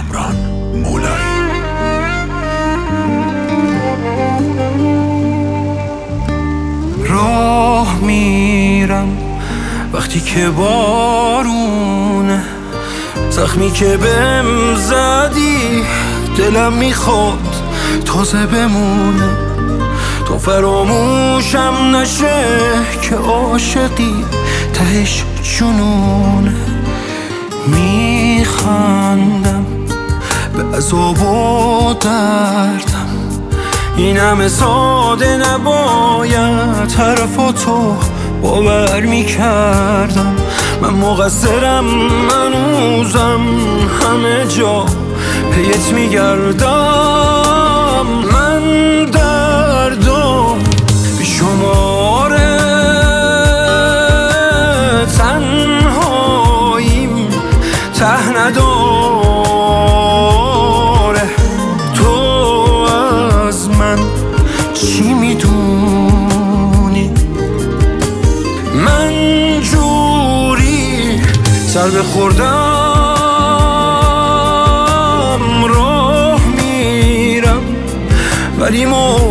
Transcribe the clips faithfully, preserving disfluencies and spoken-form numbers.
کامران مولایی. راه میرم وقتی که بارونه، زخمی که بهم زدی دلم میخواد تازه بمونه. تو فراموشم نشه که عاشقی تهش جنونه. میخندم به عذاب و دردم، این همه ساده نباید حرفاتو باور میکردم. من مقصرم، منوزم همه جا پیت میگردم. من دردم بی شماره، تنهاییم ته نداره. تو از من چی میدونی؟ من جوری سر بخوردم راه میرم ولی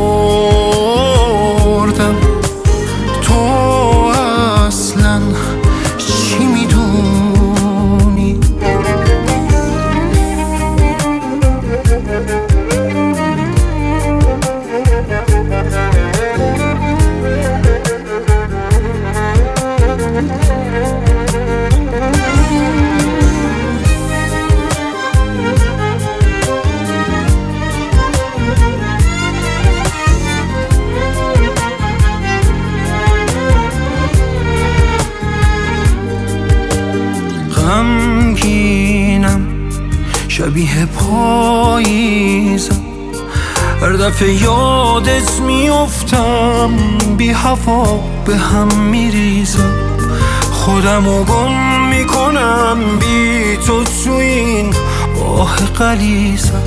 مردم. تو اصلا چی میدونی؟ غمگینم شبیه پاییزم، هر دفعه یادت میافتم بی هوا به هم میریزم. خودمو گم میکنم بی تو تو این آه غلیظم.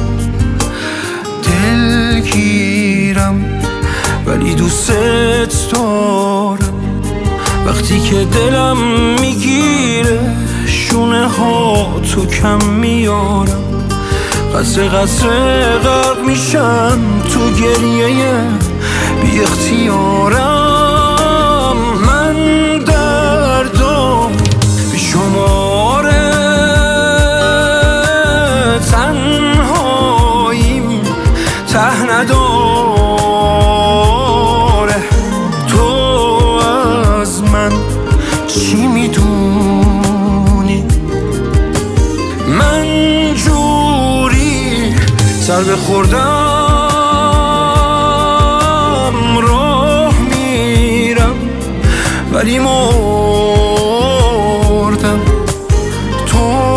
دلگیرم ولی دوست دارم، وقتی که دلم میگیره شونه ها تو کم میارم. قطره قطره غرق میشم تو گریه بی اختیارم. من دردم بی شماره، تنهاییم ته نداره. تو از من چی میدونی؟ من جوری سر بخوردم راه میرم ولی مردم. تو